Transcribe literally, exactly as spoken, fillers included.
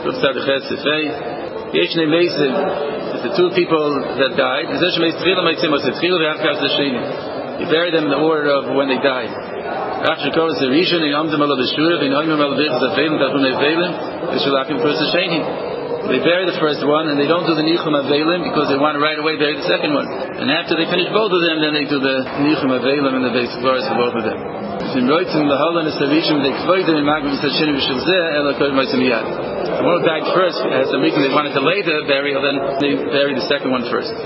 the two people that died. You bury them in the order of when they died. They bury the first one and they don't do the Nichum Avelim because they want to right away bury the second one. And after they finish both of them, then they do the Nichum Avelim and the basic verse for both of them. The one who died first has some reason they wanted to later burial, then they bury the second one first.